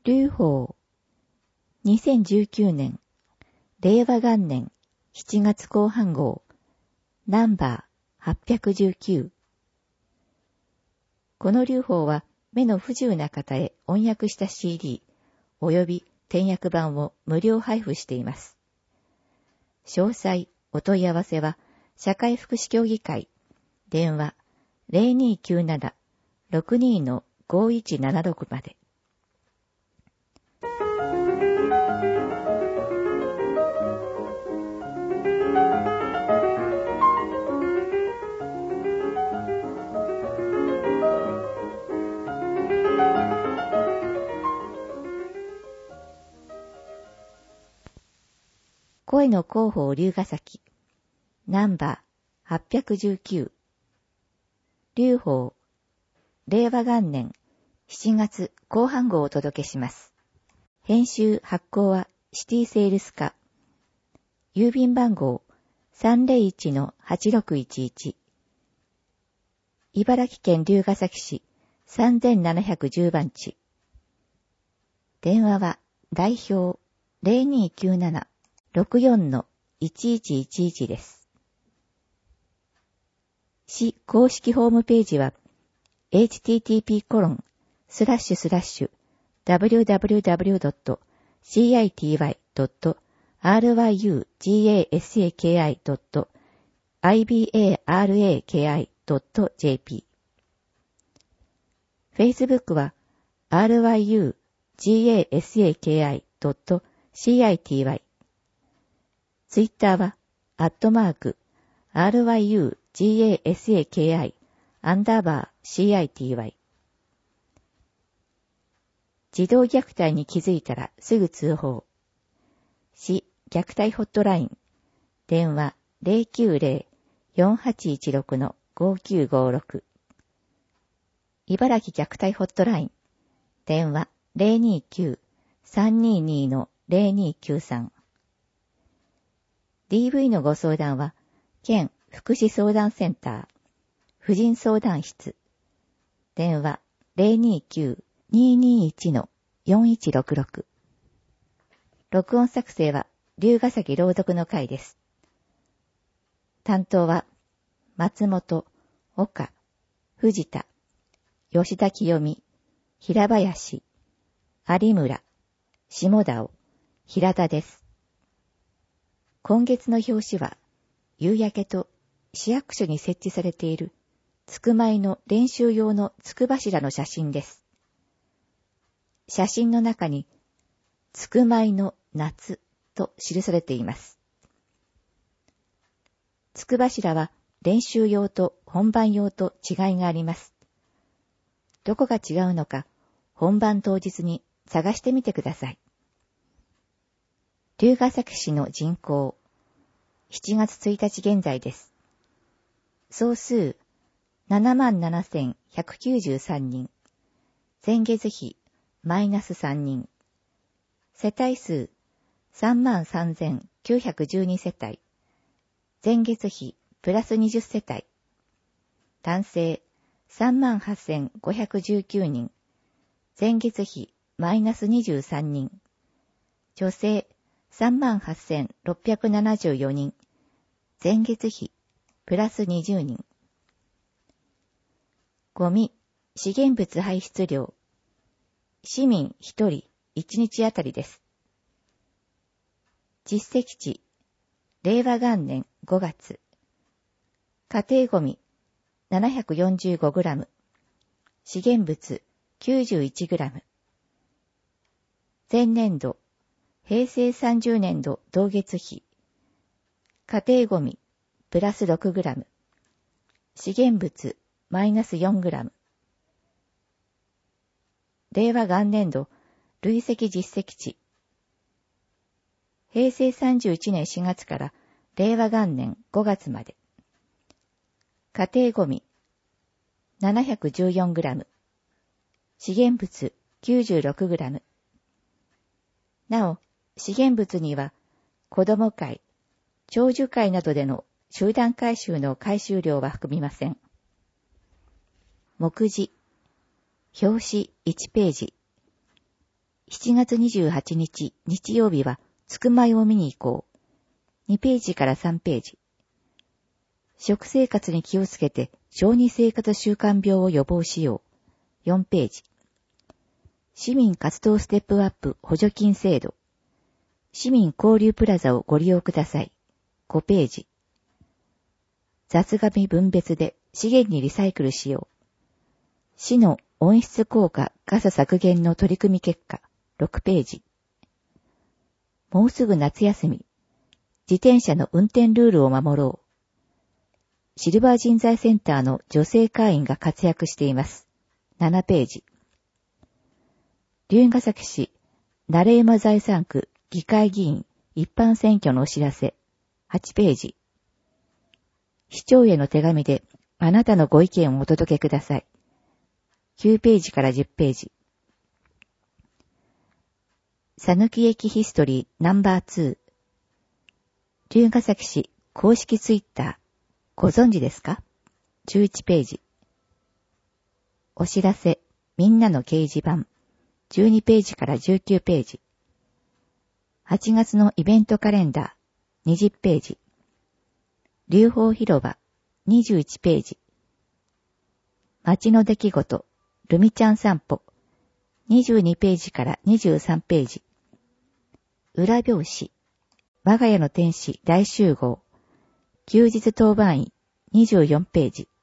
劉邦、2019年、令和元年7月後半号、ナンバー819。この劉邦は目の不自由な方へ翻訳した CD 及び転訳版を無料配布しています。詳細、お問い合わせは社会福祉協議会、電話 0297-62-5176 まで。声の広報龍ヶ崎、ナンバー819、劉邦、令和元年7月後半号をお届けします。編集発行はシティセールス課、郵便番号 301-8611、茨城県龍ヶ崎市3710番地。電話は代表 0297-64-1111 です。市公式ホームページは http://www.city.ryugasaki.ibaraki.jp。 Facebook は ryugasaki.city。 Twitter は@ryugasaki_city。 児童虐待に気づいたらすぐ通報。市虐待ホットライン。電話 090-4816-5956。茨城虐待ホットライン。電話 029-322-0293。DV のご相談は、県福祉相談センター、婦人相談室。電話 029-221-4166。録音作成は、龍ヶ崎朗読の会です。担当は、松本、岡、藤田、吉田清美、平林、有村、下田尾、平田です。今月の表紙は、夕焼けと市役所に設置されているつくまいの練習用のつく柱の写真です。写真の中に、つくまいの夏と記されています。つく柱は練習用と本番用と違いがあります。どこが違うのか、本番当日に探してみてください。龍ヶ崎市の人口、7月1日現在です。総数、77,193 人。前月比、マイナス3人。世帯数、33,912 世帯。前月比、プラス20世帯。男性、38,519 人。前月比、マイナス23人。女性、38,674 人。前月比、プラス20人。ゴミ、資源物排出量。市民1人1日あたりです。実績値、令和元年5月。家庭ゴミ、745グラム。資源物、91グラム。前年度、平成30年度同月比。家庭ゴミ、プラス6グラム。資源物、マイナス4グラム。令和元年度、累積実績値。平成31年4月から令和元年5月まで。家庭ゴミ、714グラム。資源物、96グラム。なお、資源物には、子ども会、長寿会などでの集団回収の回収量は含みません。目次、表紙1ページ。 7月28日日曜日はつくまいを見に行こう。2ページから3ページ。食生活に気をつけて小児生活習慣病を予防しよう。4ページ。市民活動ステップアップ補助金制度。市民交流プラザをご利用ください。5ページ。雑ガミ分別で資源にリサイクルしよう。市の温室効果ガス削減の取り組み結果。6ページ。もうすぐ夏休み。自転車の運転ルールを守ろう。シルバー人材センターの女性会員が活躍しています。7ページ。龍ヶ崎市、鳴山財産区議会議員一般選挙のお知らせ。8ページ。市長への手紙であなたのご意見をお届けください。9ページから10ページ。さぬき駅ヒストリーナンバー2。龍ヶ崎市公式ツイッター。ご存知ですか ?11 ページ。お知らせ、みんなの掲示板。12ページから19ページ。8月のイベントカレンダー。20ページ。龍宝広場。21ページ。街の出来事。ルミちゃん散歩。22ページから23ページ。裏表紙。我が家の天使大集合。休日当番員。24ページ。